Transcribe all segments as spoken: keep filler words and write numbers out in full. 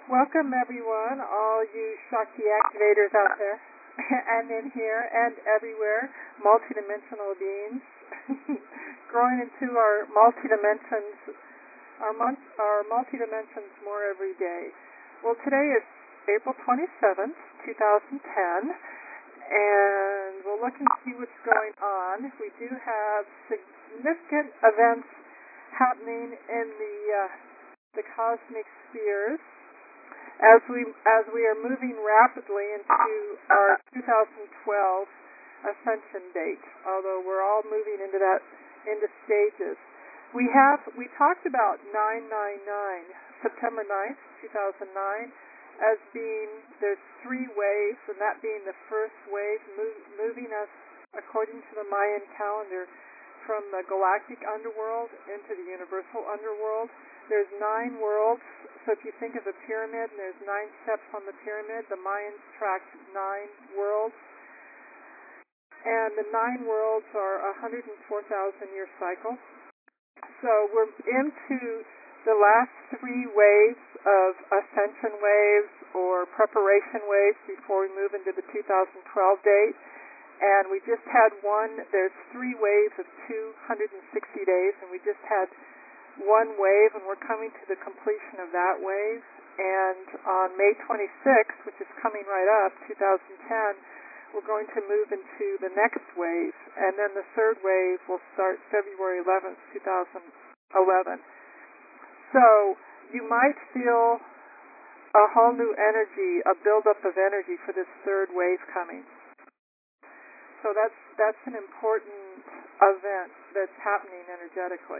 Welcome, everyone, all you Shakti activators out there, and in here and everywhere, multidimensional beings, growing into our multidimensions, our, mon- our multidimensions more every day. Well, today is April twenty-seventh, twenty ten, and we'll look and see what's going on. We do have significant events happening in the uh, the cosmic spheres as we as we are moving rapidly into our two thousand twelve ascension date. Although we're all moving into that into stages, we have we talked about nine nine nine, September ninth, two thousand nine, as being there's three waves, and that being the first wave, move, moving us according to the Mayan calendar from the galactic underworld into the universal underworld. There's nine worlds, so if you think of a pyramid and there's nine steps on the pyramid, the Mayans tracked nine worlds, and the nine worlds are a one hundred four thousand year cycle. So we're into the last three waves of ascension waves or preparation waves before we move into the two thousand twelve date. And we just had one, there's three waves of two hundred sixty days, and we just had one wave, and we're coming to the completion of that wave. And on May twenty-sixth, which is coming right up, two thousand ten, we're going to move into the next wave, and then the third wave will start February eleventh, two thousand eleven. So you might feel a whole new energy, a buildup of energy for this third wave coming. So that's that's an important event that's happening energetically.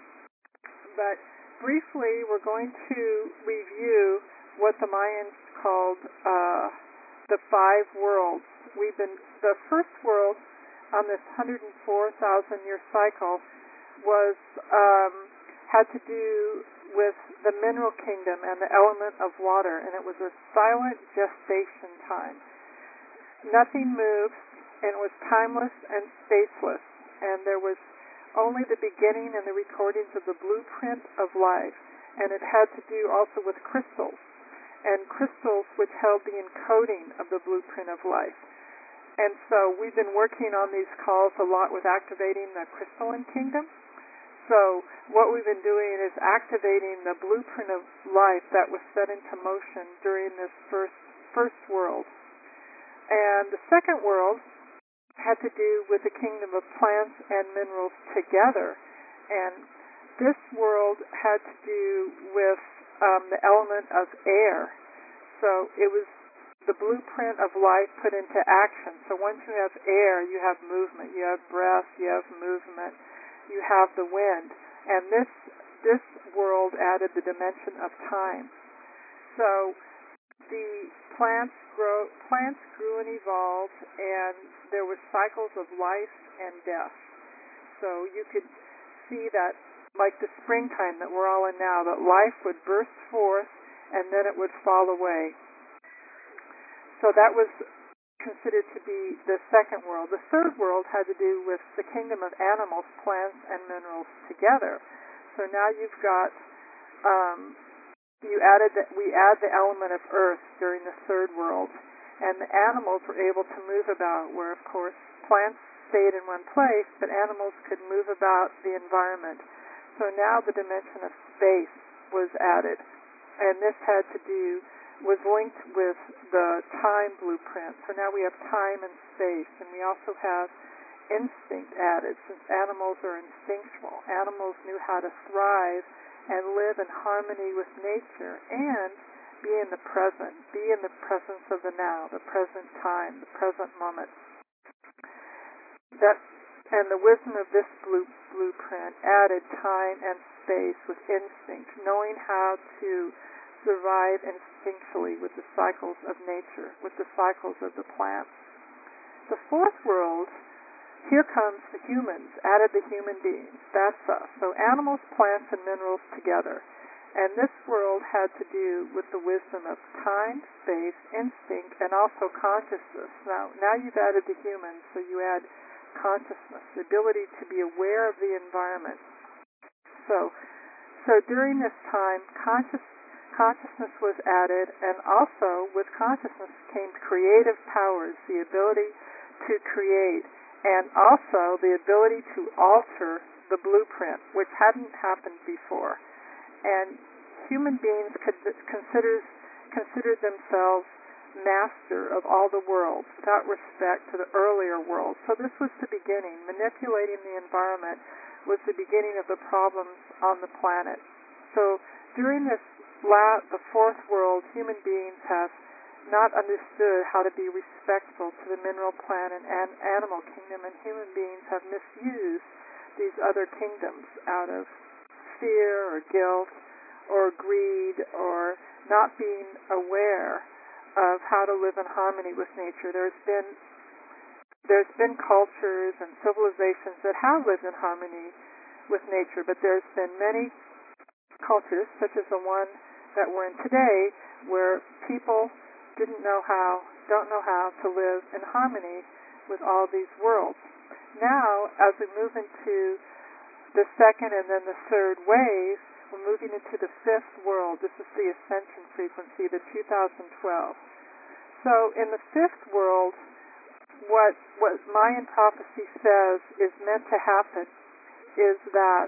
But briefly, we're going to review what the Mayans called uh, the five worlds. We've been the first world on this one hundred four thousand year cycle was um, had to do with the mineral kingdom and the element of water, and it was a silent gestation time. Nothing moves, and it was timeless and spaceless, and there was only the beginning and the recordings of the blueprint of life, and it had to do also with crystals, and crystals which held the encoding of the blueprint of life. And so we've been working on these calls a lot with activating the crystalline kingdom. So what we've been doing is activating the blueprint of life that was set into motion during this first first world. And the second world had to do with the kingdom of plants and minerals together. And this world had to do with um, the element of air. So it was the blueprint of life put into action. So once you have air, you have movement, you have breath, you have movement, you have the wind. And this this world added the dimension of time. So the plants grow, plants grew and evolved, and there were cycles of life and death. So you could see that, like the springtime that we're all in now, that life would burst forth and then it would fall away. So that was considered to be the second world. The third world had to do with the kingdom of animals, plants, and minerals together. So now you've got um, You added that we add the element of earth during the third world, and the animals were able to move about, where of course plants stayed in one place, but animals could move about the environment. So now the dimension of space was added, and this had to do was linked with the time blueprint. So now we have time and space, and we also have instinct added, since animals are instinctual. Animals knew how to thrive and live in harmony with nature, and be in the present, be in the presence of the now, the present time, the present moment. That, and the wisdom of this blue, blueprint added time and space with instinct, knowing how to survive instinctually with the cycles of nature, with the cycles of the plants. The fourth world, here comes the humans, added the human beings. That's us. So animals, plants, and minerals together. And this world had to do with the wisdom of time, space, instinct, and also consciousness. Now, now you've added the humans, so you add consciousness, the ability to be aware of the environment. So, so during this time, conscious consciousness was added, and also with consciousness came creative powers, the ability to create, and also the ability to alter the blueprint, which hadn't happened before. And human beings could consider considered themselves master of all the worlds without respect to the earlier worlds. So this was the beginning. Manipulating the environment was the beginning of the problems on the planet. So during this la- the fourth world, human beings have not understood how to be respectful to the mineral, plant, and an- animal kingdom, and human beings have misused these other kingdoms out of fear or guilt or greed or not being aware of how to live in harmony with nature. There's been there's been cultures and civilizations that have lived in harmony with nature, but there's been many cultures, such as the one that we're in today, where people didn't know how, don't know how to live in harmony with all these worlds. Now, as we move into the second and then the third wave, we're moving into the fifth world. This is the ascension frequency, the two thousand twelve. So in the fifth world, what what Mayan prophecy says is meant to happen is that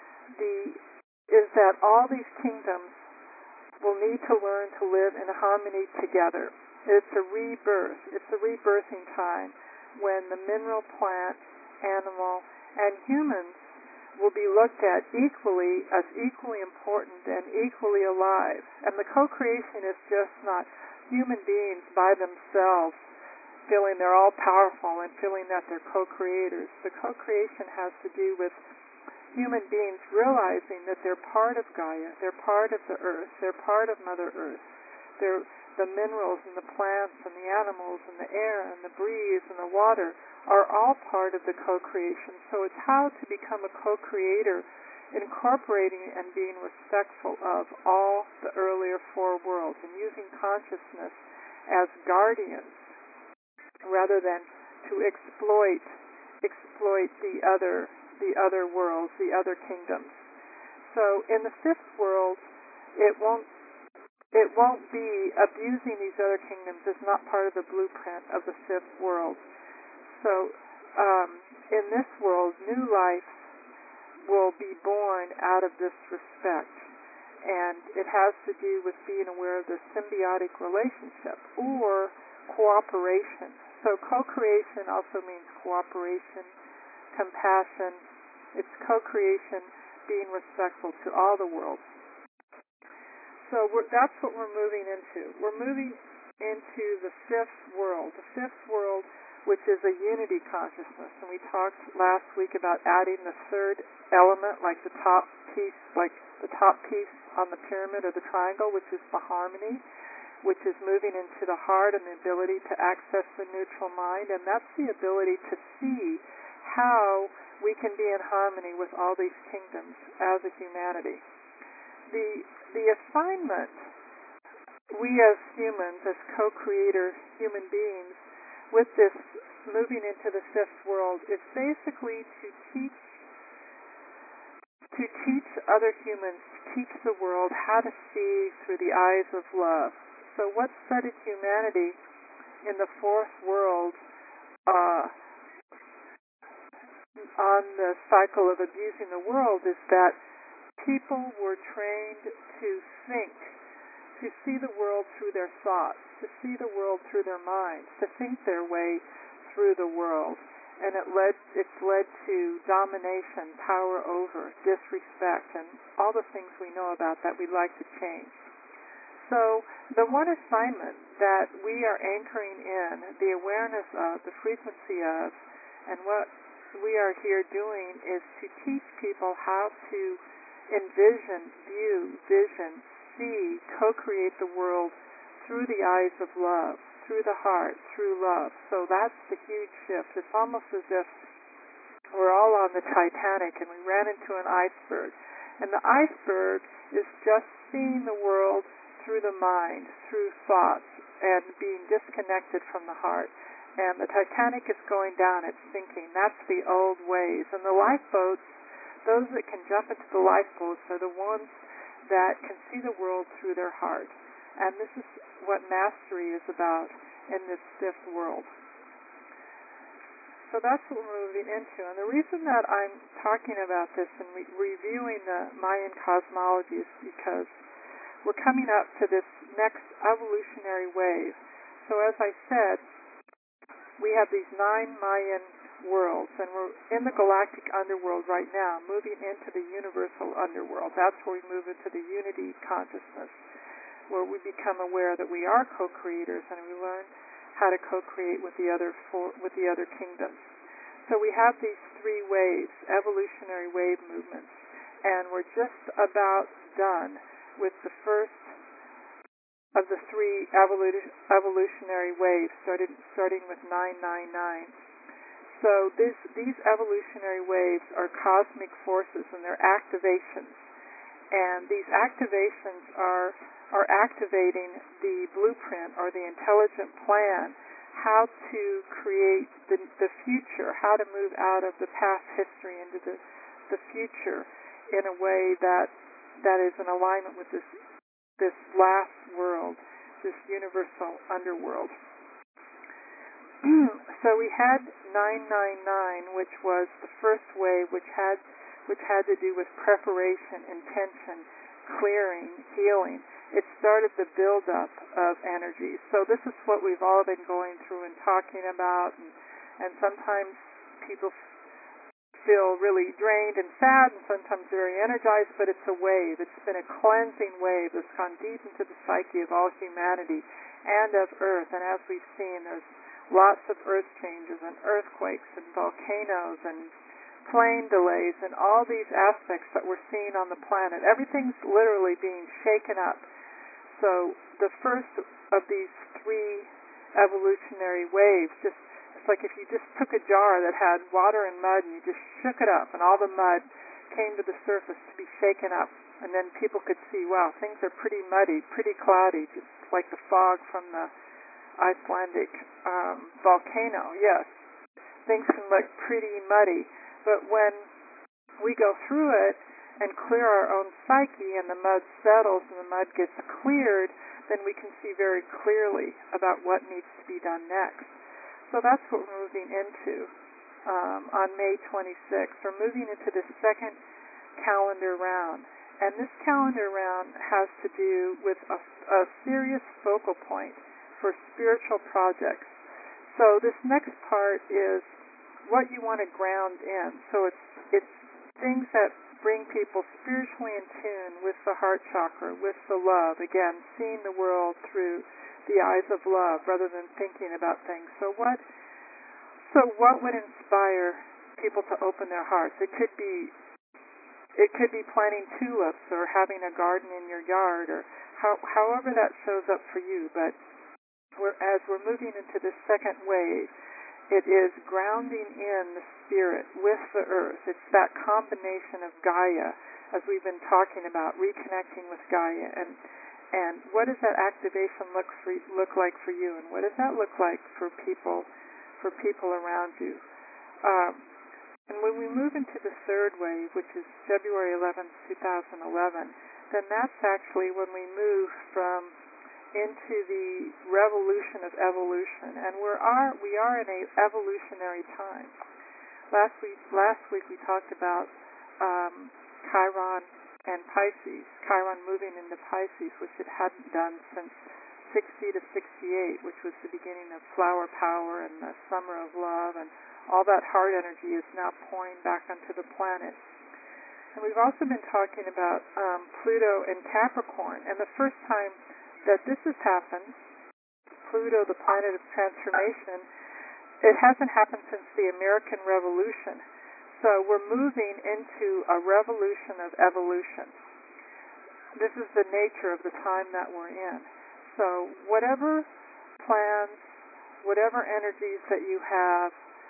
the is that all these kingdoms will need to learn to live in harmony together. It's a rebirth. It's a rebirthing time when the mineral, plant, animal, and humans will be looked at equally as equally important and equally alive. And the co-creation is just not human beings by themselves feeling they're all powerful and feeling that they're co-creators. The co-creation has to do with human beings realizing that they're part of Gaia, they're part of the earth, they're part of Mother Earth. They're the minerals and the plants and the animals and the air and the breeze and the water are all part of the co-creation. So it's how to become a co-creator, incorporating and being respectful of all the earlier four worlds and using consciousness as guardians rather than to exploit exploit the other the other worlds, the other kingdoms. So in the fifth world, it won't it won't be abusing these other kingdoms is not part of the blueprint of the fifth world. So um, in this world, new life will be born out of this respect. And it has to do with being aware of the symbiotic relationship or cooperation. So co-creation also means cooperation, compassion. It's co-creation, being respectful to all the worlds. So we're, that's what we're moving into. We're moving into the fifth world. The fifth world, which is a unity consciousness. And we talked last week about adding the third element, like the top piece, like the top piece on the pyramid or the triangle, which is the harmony, which is moving into the heart and the ability to access the neutral mind. And that's the ability to see how we can be in harmony with all these kingdoms as a humanity. The the assignment, we as humans, as co-creator human beings, with this moving into the fifth world, is basically to teach to teach other humans, to teach the world how to see through the eyes of love. So what started humanity in the fourth world uh, on the cycle of abusing the world is that people were trained to think, to see the world through their thoughts, to see the world through their minds, to think their way through the world. And it led, it's led to domination, power over, disrespect, and all the things we know about that we'd like to change. So the one assignment that we are anchoring in, the awareness of, the frequency of, and what we are here doing is to teach people how to envision, view, vision, see, co-create the world through the eyes of love, through the heart, through love. So that's the huge shift. It's almost as if we're all on the Titanic and we ran into an iceberg. And the iceberg is just seeing the world through the mind, through thoughts, and being disconnected from the heart. And the Titanic is going down, it's sinking. That's the old ways. And the lifeboats, those that can jump into the lifeboats are the ones that can see the world through their heart. And this is what mastery is about in this fifth world. So that's what we're moving into. And the reason that I'm talking about this and re- reviewing the Mayan cosmology is because we're coming up to this next evolutionary wave. So as I said, we have these nine Mayan worlds, and we're in the galactic underworld right now, moving into the universal underworld. That's where we move into the unity consciousness, where we become aware that we are co-creators, and we learn how to co-create with the other four, with the other kingdoms. So we have these three waves, evolutionary wave movements, and we're just about done with the first of the three evolu- evolutionary waves, started, starting with nine nine nine. So this, these evolutionary waves are cosmic forces, and they're activations. And these activations are are activating the blueprint or the intelligent plan, how to create the, the future, how to move out of the past history into the, the future in a way that that is in alignment with this this last world, this universal underworld. So we had nine nine nine, which was the first wave, which had which had to do with preparation, intention, clearing, healing. It started the buildup of energy. So this is what we've all been going through and talking about, and, and sometimes people feel really drained and sad, and sometimes very energized, but it's a wave. It's been a cleansing wave that's gone deep into the psyche of all humanity and of Earth. And as we've seen, there's lots of earth changes and earthquakes and volcanoes and plane delays and all these aspects that we're seeing on the planet. Everything's literally being shaken up. So the first of these three evolutionary waves, just it's like if you just took a jar that had water and mud and you just shook it up, and all the mud came to the surface to be shaken up, and then people could see, wow, things are pretty muddy, pretty cloudy, just like the fog from the Icelandic um, volcano. Yes, things can look pretty muddy, but when we go through it and clear our own psyche and the mud settles and the mud gets cleared, then we can see very clearly about what needs to be done next. So that's what we're moving into um, on May twenty-sixth. We're moving into the second calendar round. And this calendar round has to do with a, a serious focal point for spiritual projects. So this next part is what you want to ground in. So it's it's things that bring people spiritually in tune with the heart chakra, with the love. Again, seeing the world through the eyes of love rather than thinking about things. So what so what would inspire people to open their hearts? It could be it could be planting tulips or having a garden in your yard, or how, however that shows up for you. But we're, as we're moving into the second wave, it is grounding in the spirit with the earth. It's that combination of Gaia, as we've been talking about, reconnecting with Gaia. And and what does that activation look for, look like for you? And what does that look like for people for people around you? Um, and when we move into the third wave, which is February eleventh, twenty eleven, then that's actually when we move from into the revolution of evolution, and we are we are in a evolutionary time. Last week, last week we talked about um, Chiron and Pisces. Chiron moving into Pisces, which it hadn't done since sixty to sixty-eight, which was the beginning of flower power and the summer of love, and all that heart energy is now pouring back onto the planet. And we've also been talking about um, Pluto and Capricorn, and the first time that this has happened, Pluto, the planet of transformation, it hasn't happened since the American Revolution. So we're moving into a revolution of evolution. This is the nature of the time that we're in. So whatever plans, whatever energies that you have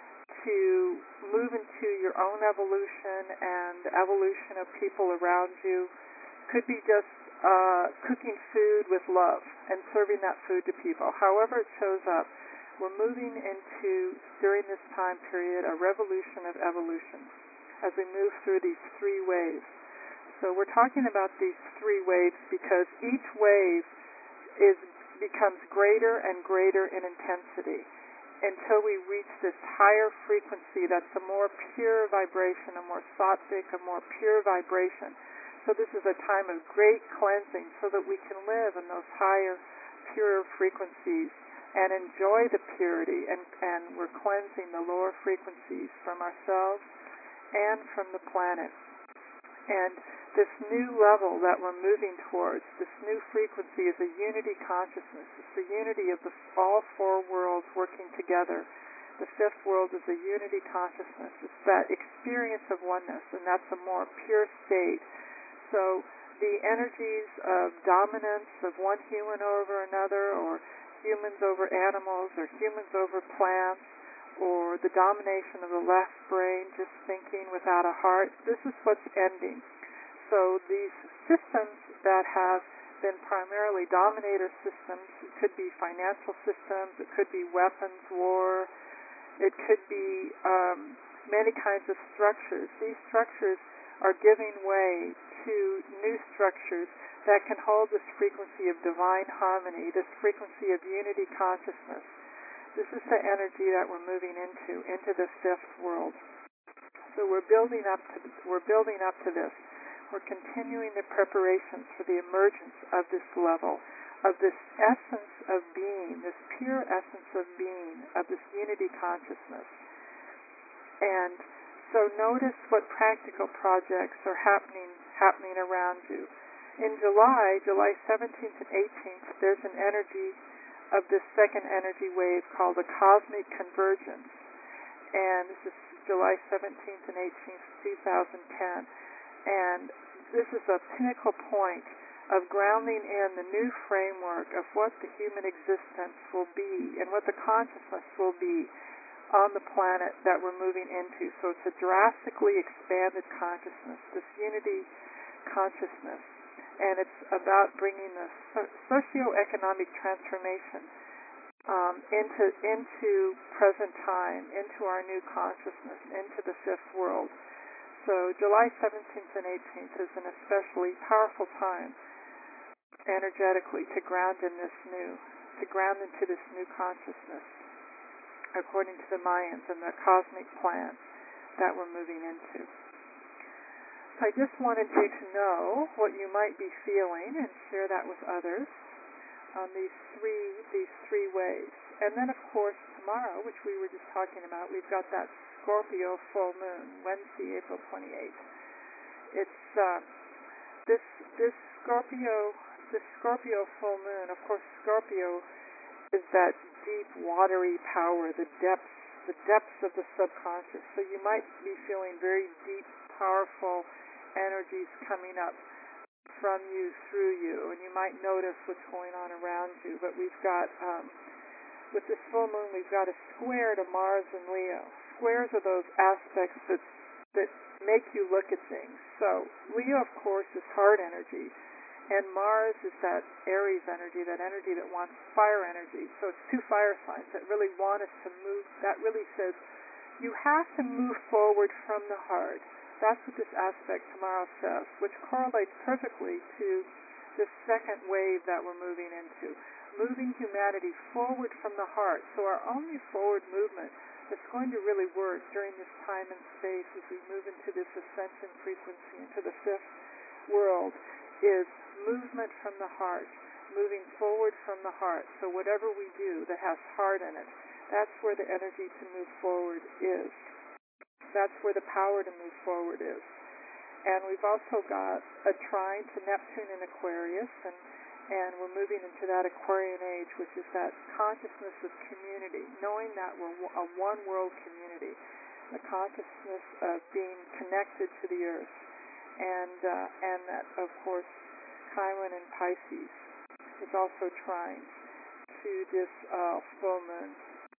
to move into your own evolution and the evolution of people around you, could be just uh, cooking food with love and serving that food to people. However it shows up, we're moving into, during this time period, a revolution of evolution as we move through these three waves. So we're talking about these three waves because each wave is becomes greater and greater in intensity until we reach this higher frequency that's a more pure vibration, a more sattvic, a more pure vibration. So this is a time of great cleansing so that we can live in those higher, pure frequencies and enjoy the purity, and, and we're cleansing the lower frequencies from ourselves and from the planet. And this new level that we're moving towards, this new frequency, is a unity consciousness. It's the unity of the, all four worlds working together. The fifth world is a unity consciousness. It's that experience of oneness, and that's a more pure state. So the energies of dominance of one human over another, or humans over animals, or humans over plants, or the domination of the left brain, just thinking without a heart, this is what's ending. So these systems that have been primarily dominator systems, it could be financial systems, it could be weapons, war, it could be um, many kinds of structures. These structures are giving way to new structures that can hold this frequency of divine harmony, this frequency of unity consciousness. This is the energy that we're moving into, into the fifth world. So we're building up to we're building up to this. We're continuing the preparations for the emergence of this level, of this essence of being, this pure essence of being, of this unity consciousness. And so notice what practical projects are happening happening around you. In July, July seventeenth and eighteenth, there's an energy of this second energy wave called the Cosmic Convergence. And this is July seventeenth and eighteenth, twenty ten. And this is a pinnacle point of grounding in the new framework of what the human existence will be and what the consciousness will be on the planet that we're moving into. So it's a drastically expanded consciousness, this unity consciousness. And it's about bringing the socio-economic transformation um, into into present time, into our new consciousness, into the fifth world. So July seventeenth and eighteenth is an especially powerful time energetically to ground in this new, to ground into this new consciousness, according to the Mayans and the cosmic plan that we're moving into. So I just wanted you to know what you might be feeling and share that with others on these three these three ways. And then, of course, tomorrow, which we were just talking about, we've got that Scorpio full moon, Wednesday, April twenty-eighth. It's uh, this this Scorpio this Scorpio full moon. Of course, Scorpio is that deep, watery power, the depths the depths of the subconscious. So you might be feeling very deep, powerful energies coming up from you, through you, and you might notice what's going on around you. But we've got, um, with this full moon, we've got a square to Mars and Leo. Squares are those aspects that that make you look at things. So Leo, of course, is heart energy, and Mars is that Aries energy, that energy that wants fire energy. So it's two fire signs that really want us to move. That really says you have to move forward from the heart. That's what this aspect tomorrow says, which correlates perfectly to this second wave that we're moving into, moving humanity forward from the heart. So our only forward movement that's going to really work during this time and space as we move into this ascension frequency, into the fifth world, is movement from the heart, moving forward from the heart. So whatever we do that has heart in it, that's where the energy to move forward is. That's where the power to move forward is. And we've also got a trine to Neptune in Aquarius, and, and we're moving into that Aquarian age, which is that consciousness of community, knowing that we're a one-world community, the consciousness of being connected to the earth. And, uh, and that, of course, Chiron in Pisces is also trine to this uh, full moon.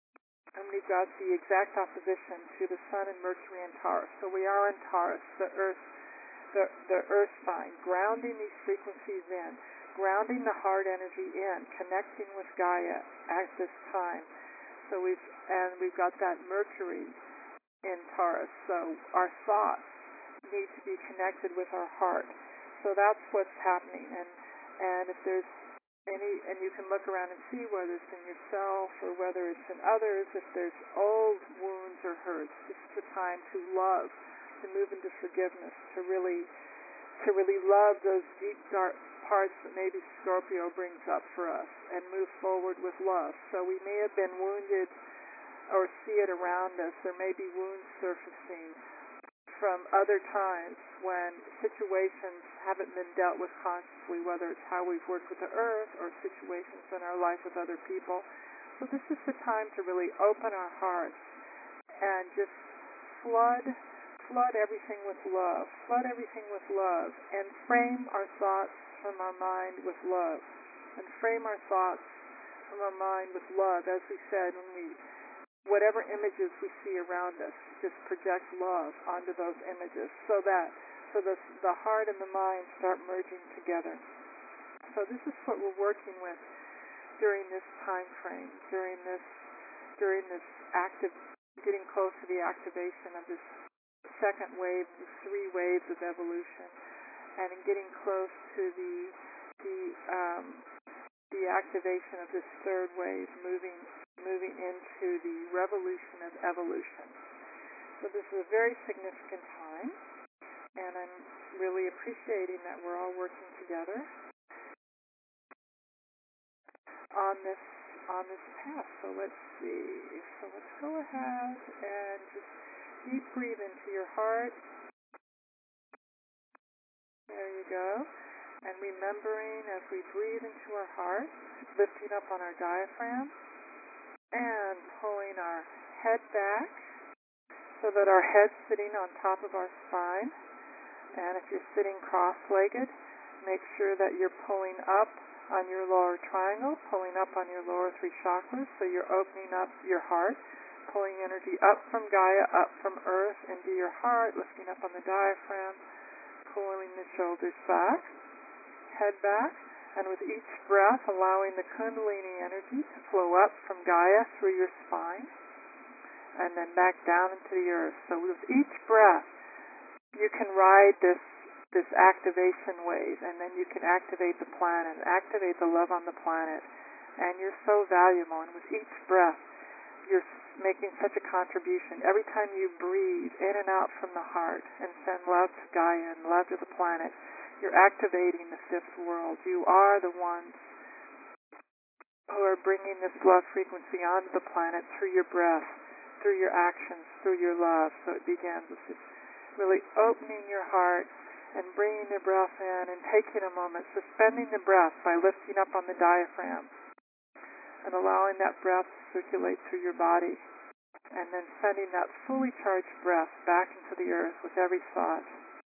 And we've got the exact opposition to the Sun and Mercury in Taurus. So we are in Taurus, the Earth, the, the Earth sign, grounding these frequencies in, grounding the heart energy in, connecting with Gaia at this time. So we've and we've got that Mercury in Taurus. So our thoughts need to be connected with our heart. So that's what's happening. And and if there's any, and you can look around and see whether it's in yourself or whether it's in others, if there's old wounds or hurts, this is the time to love, to move into forgiveness, to really to really love those deep, dark parts that maybe Scorpio brings up for us and move forward with love. So we may have been wounded or see it around us. There may be wounds surfacing from other times when situations haven't been dealt with consciously, whether it's how we've worked with the earth or situations in our life with other people. So this is the time to really open our hearts and just flood flood everything with love, flood everything with love, and frame our thoughts from our mind with love, and frame our thoughts from our mind with love, as we said, when we, whatever images we see around us, just project love onto those images, so that, so the, the heart and the mind start merging together. So this is what we're working with during this time frame, during this, during this active, getting close to the activation of this second wave, the three waves of evolution, and in getting close to the the um, the activation of this third wave, moving moving into the revolution of evolution. So this is a very significant time, and I'm really appreciating that we're all working together on this on this path. So let's see. So let's go ahead and just deep breathe into your heart. There you go. And remembering as we breathe into our heart, lifting up on our diaphragm and pulling our head back so that our head's sitting on top of our spine. And if you're sitting cross-legged, make sure that you're pulling up on your lower triangle, pulling up on your lower three chakras, so you're opening up your heart, pulling energy up from Gaia, up from Earth into your heart, lifting up on the diaphragm, pulling the shoulders back, head back, and with each breath allowing the Kundalini energy to flow up from Gaia through your spine and then back down into the earth. So with each breath you can ride this this activation wave, and then you can activate the planet, activate the love on the planet, and you're so valuable. And with each breath you're making such a contribution. Every time you breathe in and out from the heart and send love to Gaia and love to the planet, you're activating the fifth world. You are the ones who are bringing this love frequency onto the planet through your breath, through your actions, through your love. So it begins with just really opening your heart and bringing the breath in and taking a moment, suspending the breath by lifting up on the diaphragm and allowing that breath to circulate through your body, and then sending that fully charged breath back into the earth with every thought,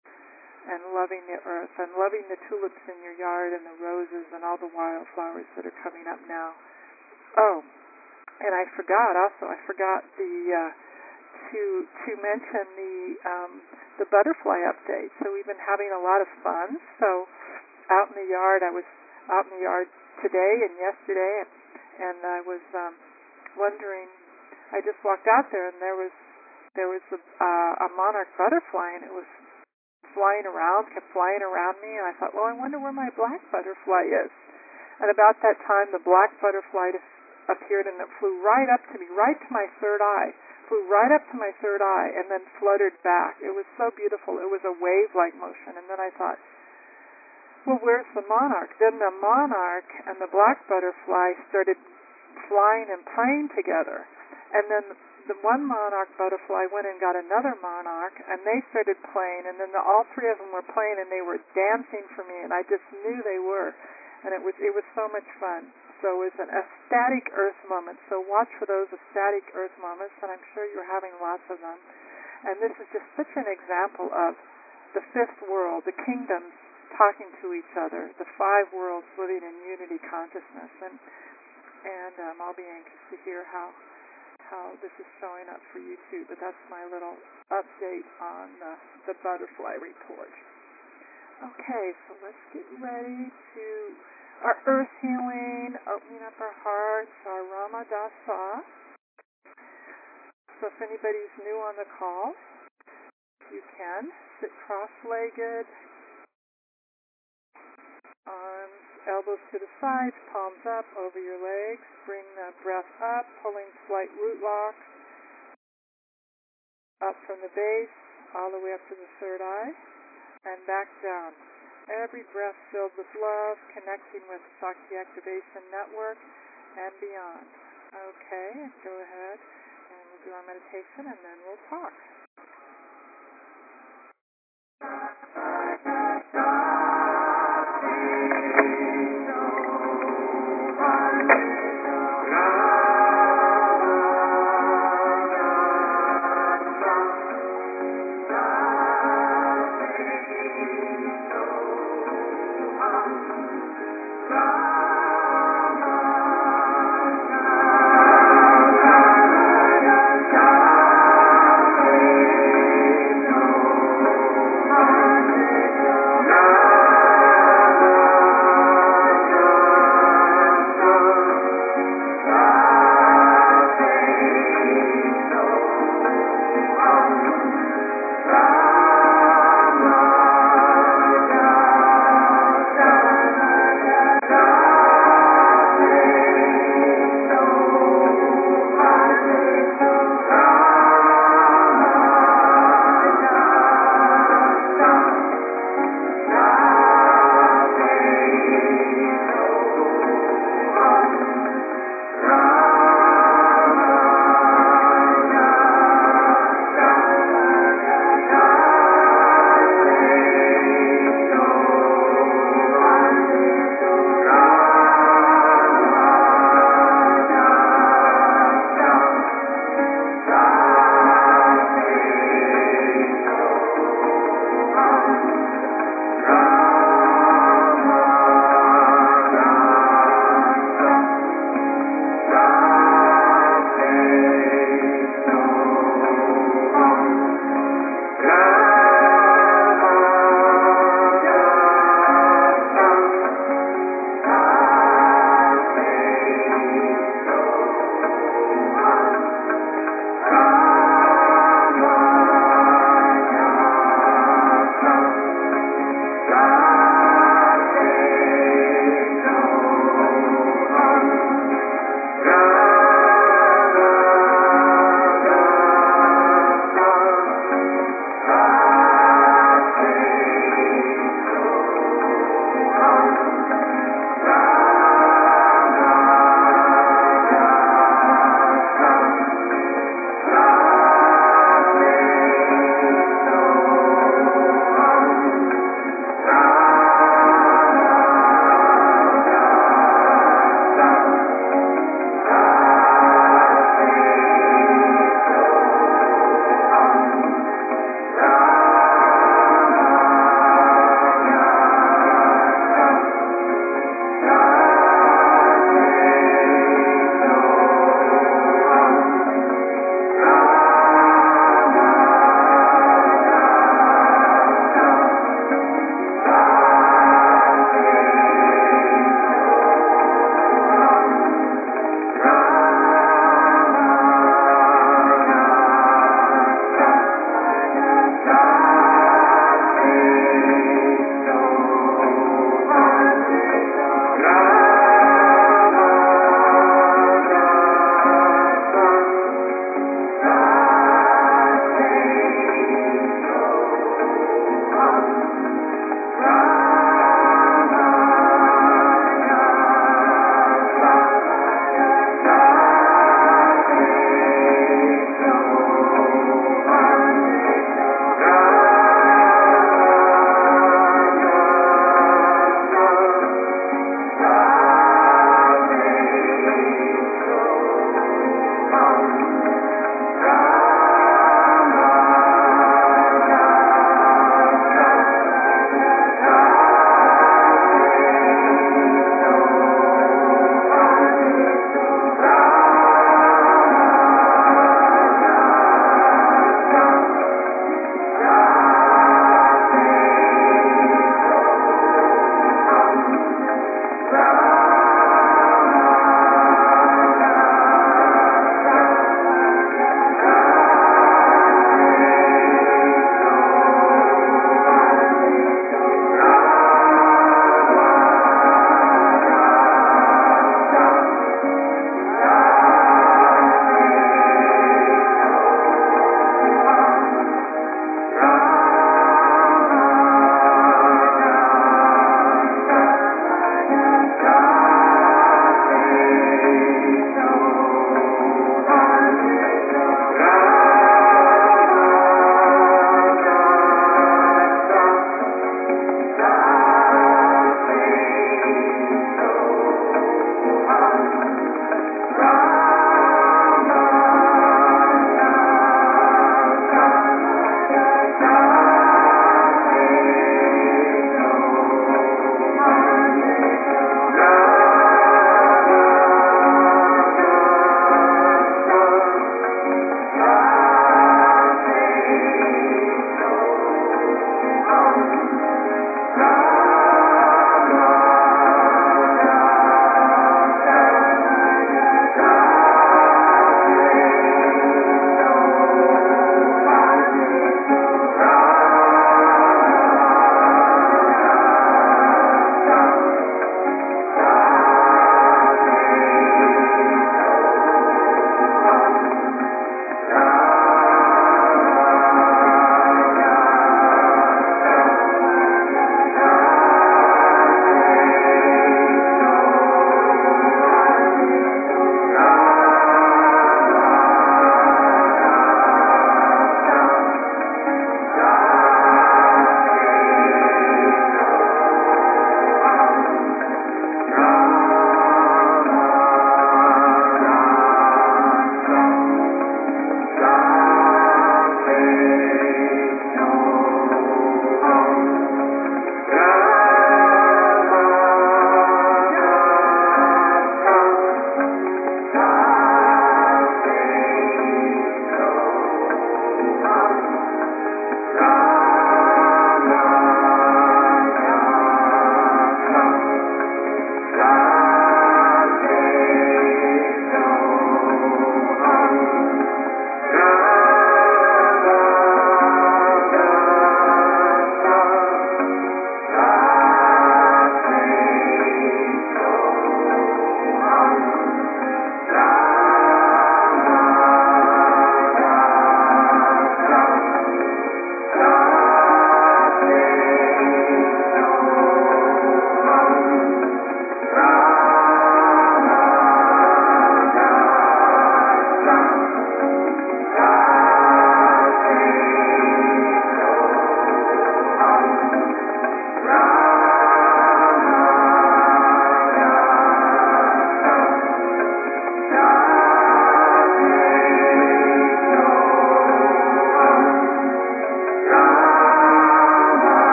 and loving the earth, and loving the tulips in your yard and the roses and all the wildflowers that are coming up now. Oh, and I forgot also, I forgot the uh, to to mention the um, the butterfly update. So we've been having a lot of fun. So out in the yard, I was out in the yard today and yesterday, and and I was um, wondering. I just walked out there, and there was there was a, uh, a monarch butterfly, and it was flying around, kept flying around me, and I thought, well, I wonder where my black butterfly is. And about that time, the black butterfly just appeared, and it flew right up to me, right to my third eye, flew right up to my third eye, and then fluttered back. It was so beautiful. It was a wave-like motion, and then I thought, well, where's the monarch? Then the monarch and the black butterfly started flying and playing together. And then the one monarch butterfly went and got another monarch, and they started playing, and then the, all three of them were playing, and they were dancing for me, and I just knew they were. And it was it was so much fun. So it was an ecstatic earth moment. So watch for those ecstatic earth moments, and I'm sure you're having lots of them. And this is just such an example of the fifth world, the kingdoms talking to each other, the five worlds living in unity consciousness. And and um, I'll be anxious to hear how how this is showing up for you too. But that's my little update on the, the butterfly report. Okay, so let's get ready to our earth healing, opening up our hearts, our Rama Dasa. So if anybody's new on the call, you can sit cross-legged, elbows to the sides, palms up over your legs. Bring the breath up, pulling slight root lock up from the base all the way up to the third eye and back down. Every breath filled with love, connecting with Shakti Activation Network and beyond. Okay, go ahead and we'll do our meditation and then we'll talk.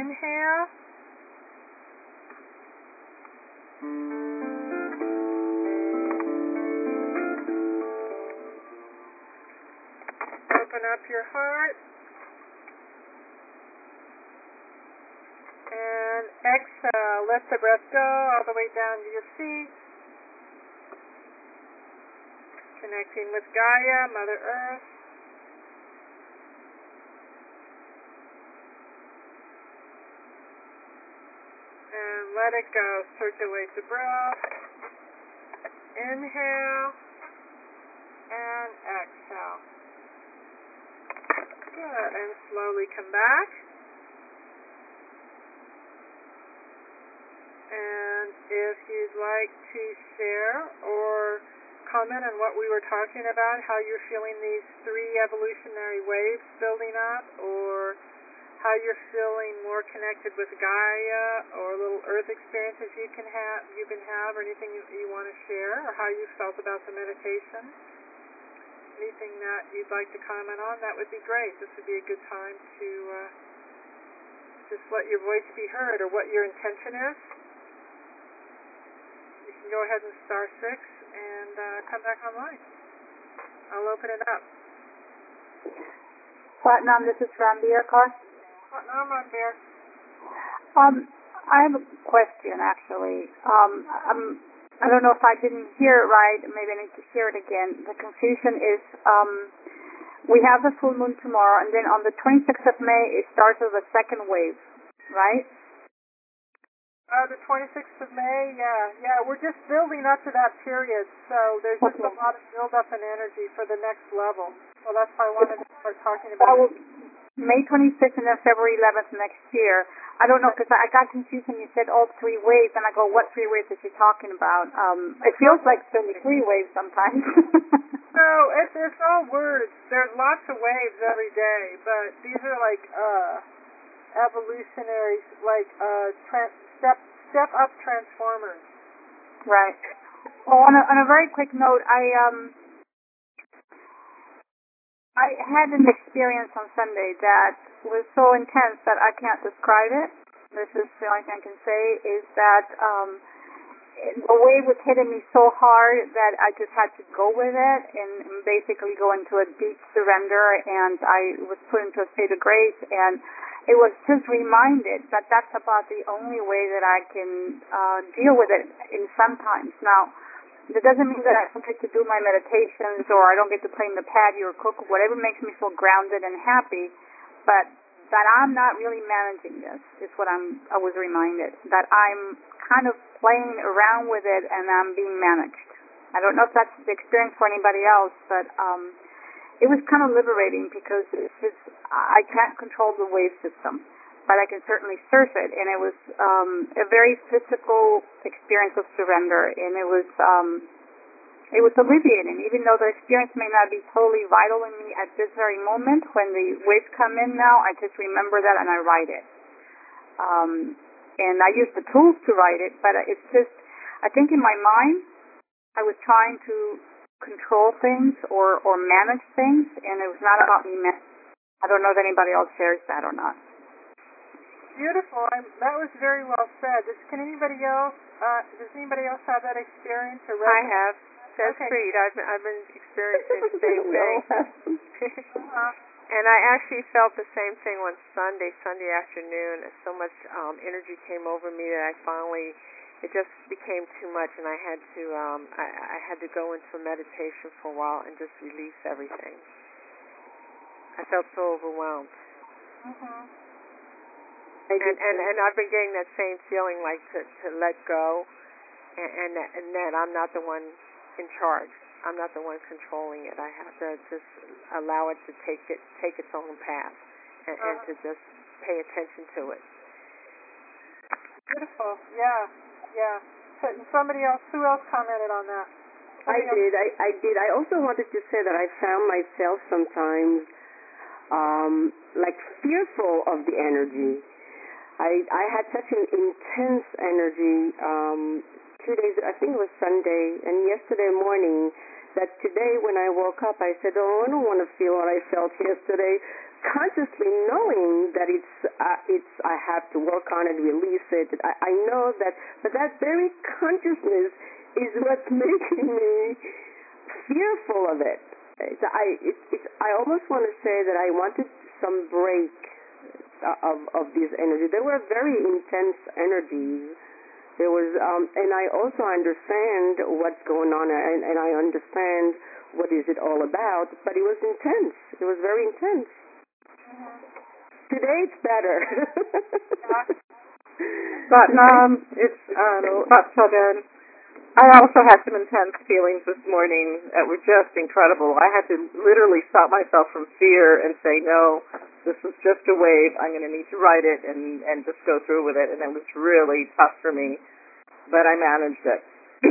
Inhale. Open up your heart. And exhale. Let the breath go all the way down to your feet. Connecting with Gaia, Mother Earth. And let it go. Circulate the breath. Inhale. And exhale. Good. And slowly come back. And if you'd like to share or comment on what we were talking about, how you're feeling these three evolutionary waves building up, or how you're feeling more connected with Gaia, or little Earth experiences you can have, you can have, or anything you, you want to share, or how you felt about the meditation, anything that you'd like to comment on, that would be great. This would be a good time to uh, just let your voice be heard, or what your intention is. You can go ahead and star six and uh, come back online. I'll open it up. Platinum, this is from Beercar. Platinum on Bear. Um, I have a question, actually. Um, I'm, I don't know if I didn't hear it right. Maybe I need to hear it again. The confusion is um, we have the full moon tomorrow, and then on the twenty-sixth of May, it starts with a second wave, right? Uh, the twenty-sixth of May, yeah, yeah. We're just building up to that period, so there's just Okay. a lot of build-up in energy for the next level. So that's why I wanted to start talking about That it. will May twenty-sixth and then February eleventh next year. I don't know, because I, I got confused when you said all three waves, and I go, what three waves is she talking about? Um, it feels like thirty-three waves sometimes. No, it's, it's all words. There's lots of waves every day, but these are like uh, evolutionary, like uh, trans- step step up transformers. Right. Oh, on a, on a very quick note, I um I had an experience on Sunday that was so intense that I can't describe it. This is the only thing I can say is that um the wave was hitting me so hard that I just had to go with it and basically go into a deep surrender, and I was put into a state of grace, and it was just reminded that that's about the only way that I can uh, deal with it in sometimes. Now, that doesn't mean that I don't get to do my meditations, or I don't get to play in the patio or cook, whatever makes me feel grounded and happy, but that I'm not really managing this is what I'm, I was reminded, that I'm kind of playing around with it and I'm being managed. I don't know if that's the experience for anybody else, but um, it was kind of liberating because it's just, I can't control the wave system, but I can certainly surf it, and it was um, a very physical experience of surrender, and it was um, it was alleviating, even though the experience may not be totally vital in me at this very moment. When the waves come in now, I just remember that and I write it. Um, and I use the tools to write it, but it's just, I think in my mind, I was trying to control things or, or manage things, and it was not about me. Man- I don't know if anybody else shares that or not. Beautiful. I'm, that was very well said. Does, can anybody else? Uh, does anybody else have that experience? Or I have. That's okay. great. I've been, I've been experiencing the same thing. uh-huh. And I actually felt the same thing on Sunday, Sunday afternoon. So much um, energy came over me that I finally, it just became too much, and I had to, um, I, I had to go into meditation for a while and just release everything. I felt so overwhelmed. Mm-hmm. And, and and I've been getting that same feeling, like to, to let go, and, and, that, and that I'm not the one in charge. I'm not the one controlling it. I have to just allow it to take it take its own path, and, uh-huh. and to just pay attention to it. Beautiful. Yeah, yeah. So, somebody else, who else commented on that? Somebody I else? did. I, I did. I also wanted to say that I found myself sometimes um, like fearful of the energy. I I had such an intense energy um, two days, I think it was Sunday, and yesterday morning, that today when I woke up, I said, oh, I don't want to feel what I felt yesterday. consciously knowing that it's uh, it's I have to work on it, release it. I, I know that, but that very consciousness is what's making me fearful of it. It's, I it's, it's, I almost want to say that I wanted some break of of these energies. They were very intense energies. There was, um, and I also understand what's going on, and, and I understand what is it all about. But it was intense. It was very intense. Mm-hmm. Today it's better. But um, it's um, but so then I also had some intense feelings this morning that were just incredible. I had to literally stop myself from fear and say, no, this is just a wave. I'm going to need to write it and, and just go through with it. And it was really tough for me, but I managed it.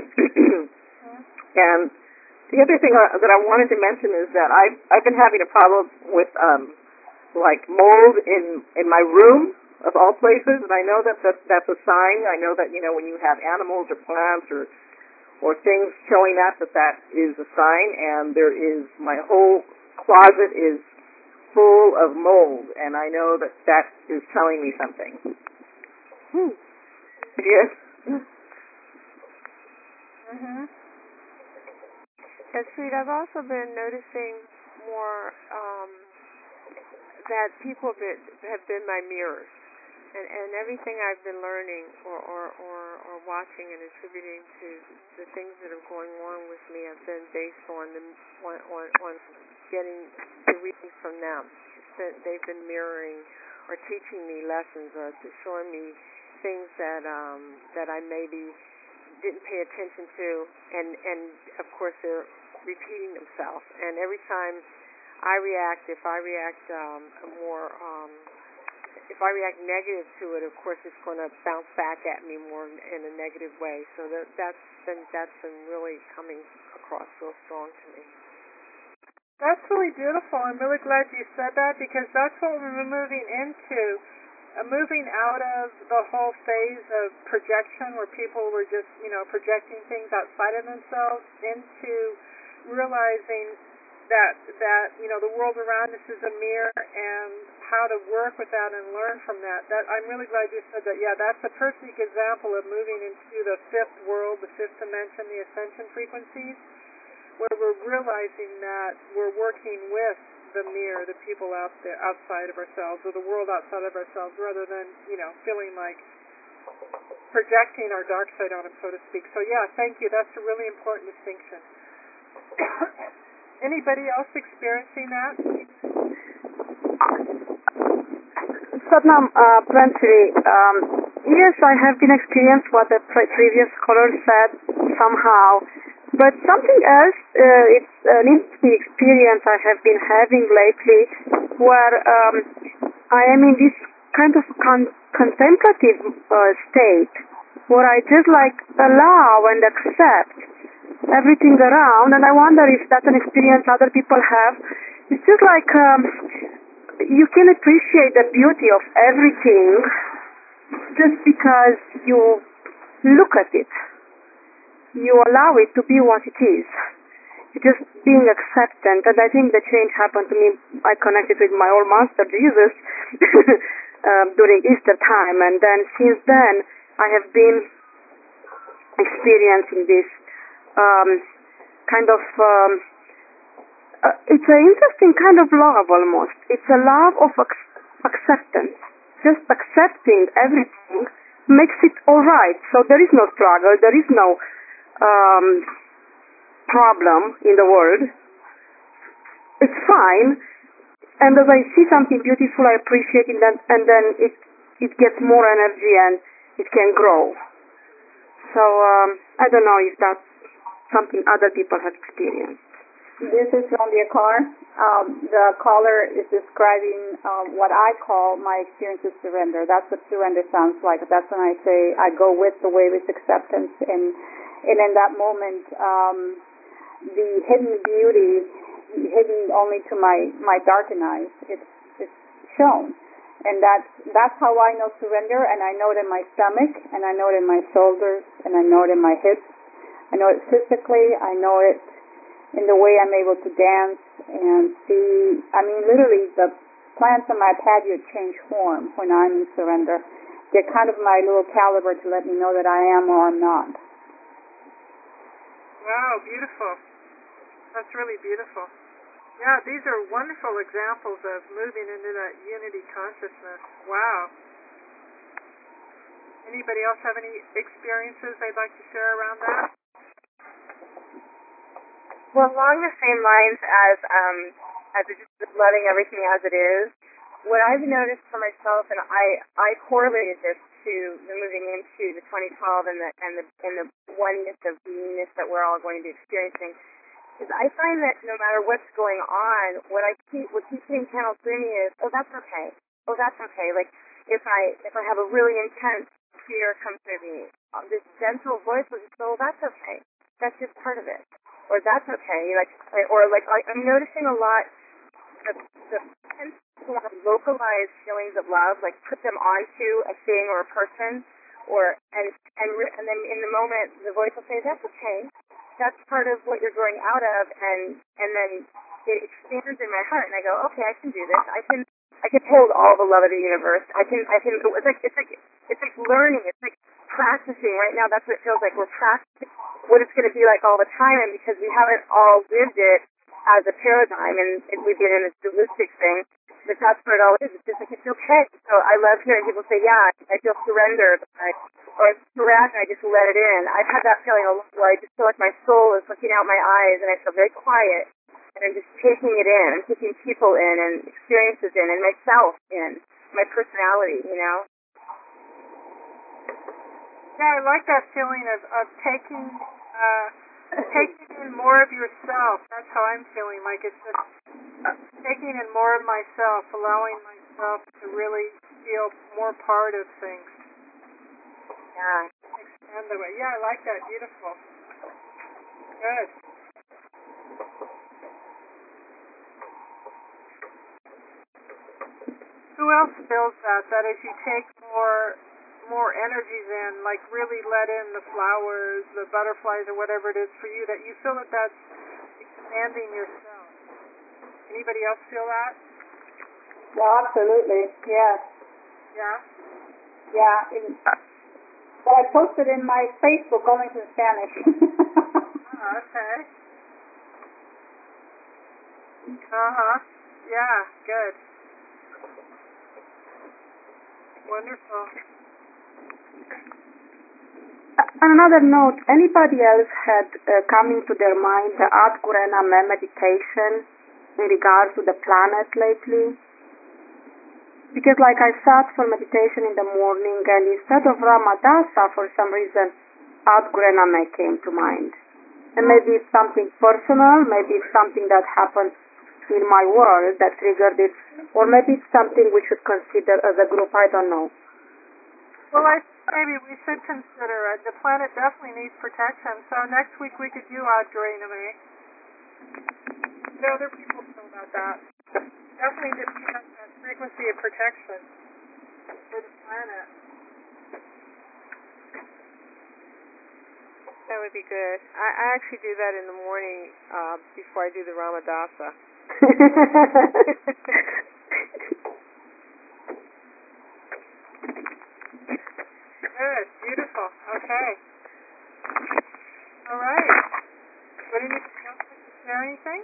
And the other thing that I wanted to mention is that I've, I've been having a problem with um, like mold in, in my room, of all places, and I know that that's, that's a sign. I know that, you know, when you have animals or plants or or things showing up, that that is a sign, and there is, my whole closet is full of mold, and I know that that is telling me something. Hmm. Yes. Mhm. And sweet, I've also been noticing more um, that people have been, have been my mirrors. And, and everything I've been learning or, or, or, or watching and attributing to the things that are going on with me have been based on the, on, on, on getting the readings from them. It's been, they've been mirroring or teaching me lessons or showing me things that um, that I maybe didn't pay attention to, and, and of course they're repeating themselves. And every time I react, if I react um, more um, if I react negative to it, of course, it's going to bounce back at me more in a negative way. So that, that's been that's been really coming across real strong to me. That's really beautiful. I'm really glad you said that, because that's what we're moving into, uh, moving out of the whole phase of projection where people were just, you know, projecting things outside of themselves, into realizing that, that you know, the world around us is a mirror, and how to work with that and learn from that. That I'm really glad you said that. Yeah, that's a perfect example of moving into the fifth world, the fifth dimension, the ascension frequencies, where we're realizing that we're working with the mirror, the people out there, outside of ourselves, or the world outside of ourselves, rather than, you know, feeling like projecting our dark side on them, so to speak. So yeah, thank you. That's a really important distinction. Anybody else experiencing that? Satnam, uh, plenty. Um, yes, I have been experienced what the pre- previous caller said somehow, but something else, uh, it's an interesting experience I have been having lately, where um, I am in this kind of con- contemplative uh, state, where I just like allow and accept everything around, and I wonder if that's an experience other people have. It's just like um, you can appreciate the beauty of everything just because you look at it. You allow it to be what it is. It's just being acceptant, and I think the change happened to me. I connected with my old master, Jesus, um, during Easter time, and then since then I have been experiencing this um, kind of um, uh, it's an interesting kind of love almost. It's a love of ac- acceptance. Just accepting everything makes it all right. So there is no struggle, there is no um, problem in the world. It's fine. And as I see something beautiful, I appreciate it, and, and then it it gets more energy and it can grow. So um, I don't know if that's something other people have experienced. This is Rondia Carr. Um, the caller is describing um, what I call my experience of surrender. That's what surrender sounds like. That's when I say I go with the wave with acceptance, and and in that moment, um, the hidden beauty, hidden only to my my darkened eyes, it's it's shown, and that's that's how I know surrender. And I know it in my stomach, and I know it in my shoulders, and I know it in my hips. I know it physically. I know it in the way I'm able to dance and see. I mean, literally, the plants on my patio change form when I'm in surrender. They're kind of my little caliber to let me know that I am or I'm not. Wow, beautiful. That's really beautiful. Yeah, these are wonderful examples of moving into that unity consciousness. Wow. Anybody else have any experiences they'd like to share around that? Well, along the same lines as um, as just loving everything as it is, what I've noticed for myself, and I, I correlated this to the moving into the twenty twelve and the and the and the oneness of beingness that we're all going to be experiencing, is I find that no matter what's going on, what I keep what keeps getting channeled through me is, oh, that's okay. Oh, that's okay. Like if I if I have a really intense fear come through me, um, this gentle voice will just go, oh, that's okay. That's just part of it. Or that's okay, like, or like I'm noticing a lot the the tense localized feelings of love, like put them onto a thing or a person, or and and and then in the moment the voice will say that's okay, that's part of what you're growing out of, and and then it expands in my heart, and I go, okay, I can do this, I can I can hold all the love of the universe, I can I can it's like it's like it's like learning, it's like practicing. Right now, that's what it feels like. We're practicing what it's going to be like all the time, and because we haven't all lived it as a paradigm, and, and we've been in this dualistic thing, but that's what it all is. It's just like, it's okay. So I love hearing people say, yeah, I feel surrendered, I, or it's correct, and I just let it in. I've had that feeling a lot where I just feel like my soul is looking out my eyes, and I feel very quiet, and I'm just taking it in. I'm taking people in, and experiences in, and myself in, my personality, you know? Yeah, I like that feeling of, of taking uh, taking in more of yourself. That's how I'm feeling. Like it's just taking in more of myself, allowing myself to really feel more part of things. Yeah. Expand the way. Yeah, I like that. Beautiful. Good. Who else feels that? That as you take more more energies in, like really let in the flowers, the butterflies, or whatever it is for you, that you feel that that's expanding yourself. Anybody else feel that? Yeah, absolutely. Yeah. Yeah? Yeah. In, well, I posted in my Facebook only in Spanish. Oh, okay. Uh-huh. Yeah, good. Wonderful. On another note, anybody else had uh, coming to their mind the Adgurena meditation in regards to the planet lately? Because like I sat for meditation in the morning, and instead of Ramadasa, for some reason, Adgurena came to mind. And maybe it's something personal, maybe it's something that happened in my world that triggered it, or maybe it's something we should consider as a group, I don't know. Well, I maybe we should consider it. The planet definitely needs protection, so next week we could do Adgurena. Other people feel about that. Definitely just have that frequency of protection for the planet. That would be good. I, I actually do that in the morning uh, before I do the Ramadasa. Good, beautiful. Okay. All right. Would anybody else like to share anything?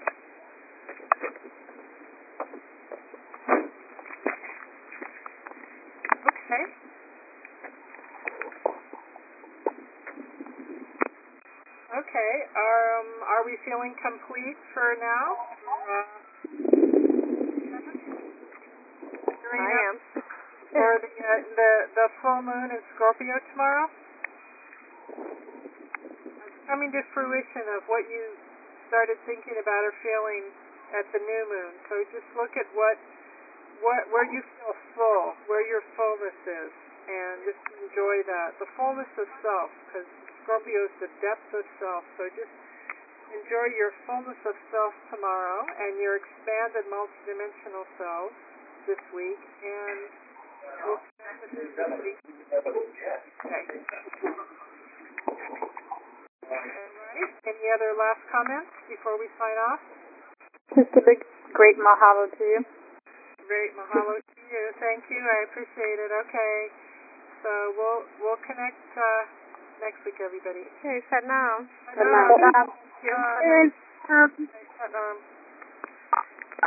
Okay. Okay. Um, are we feeling complete for now? Uh, I am. For the, uh, the the full moon in Scorpio tomorrow? It's coming to fruition of what you started thinking about or feeling at the new moon. So just look at what what where you feel full, where your fullness is, and just enjoy that. The fullness of self, because Scorpio is the depth of self. So just enjoy your fullness of self tomorrow and your expanded multidimensional self this week, and we'll connect with you this week. Okay. All right. Any other last comments before we sign off? Just a big, great mahalo to you. Great. Mahalo to you. Thank you. I appreciate it. Okay. So we'll we'll connect uh, next week, everybody. Okay, Satnam. Satnam. Satnam. Yeah. Satnam.